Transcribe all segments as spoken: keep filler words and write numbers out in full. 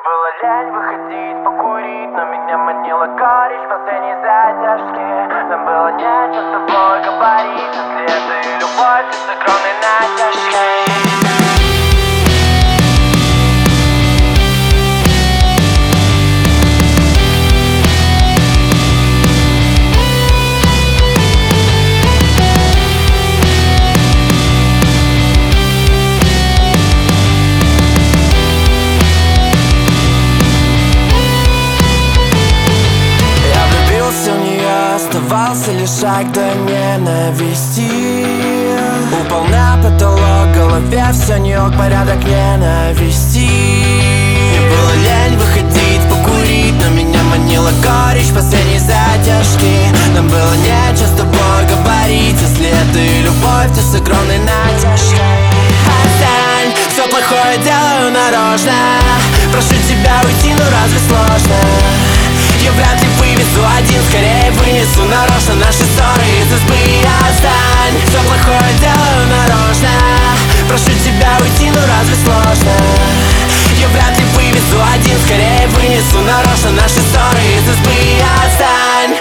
было лень выходить покурить, но меня манила горечь последней задержки. Нам было нечего с тобой говорить, если это и любовь, и с огромной натяжкой. Оставался лишь шаг до ненависти. Упал на потолок, в голове все не ок, порядок ненависти. Мне было лень выходить покурить, но меня манила горечь последней задержки. Нам было нечего с тобой говорить, если это и любовь, то с огромной натяжкой. Отстань, все плохое делаю нарочно. Прошу тебя уйти, но разве сложно? Я вряд ли вывезу один, скорее вынесу нарочно наши ссоры из избы. Отстань, все плохое делаю нарочно. Прошу тебя уйти, но разве сложно? Я вряд ли вывезу один, скорее вынесу нарочно наши ссоры из избы. Отстань.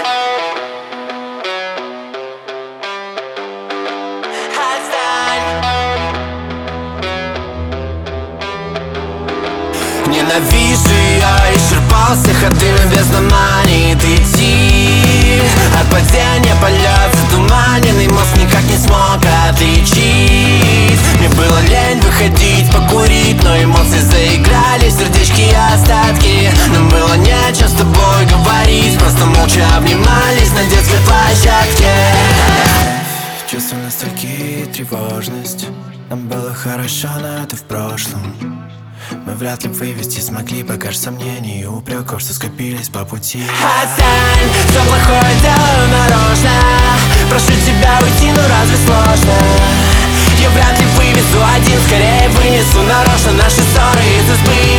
Ненавижу ее, исчерпал всех, а ты бездна манит идти. От падения полет затуманенный мозг никак не смог отличить. Мне было лень выходить покурить, но эмоции заиграли в сердечки и остатки. Нам было нечего с тобой говорить, просто молча обнимались на детской площадке. Чувство ностальгии и тревожность. Нам было хорошо, но это в прошлом. Мы вряд ли вывести смогли, пока ж сомнений и упреков, что скопились по пути. Отстань, все плохое делаю нарочно. Прошу тебя уйти, но разве сложно? Я вряд ли вывезу один, скорее вынесу нарочно наши ссоры из избы.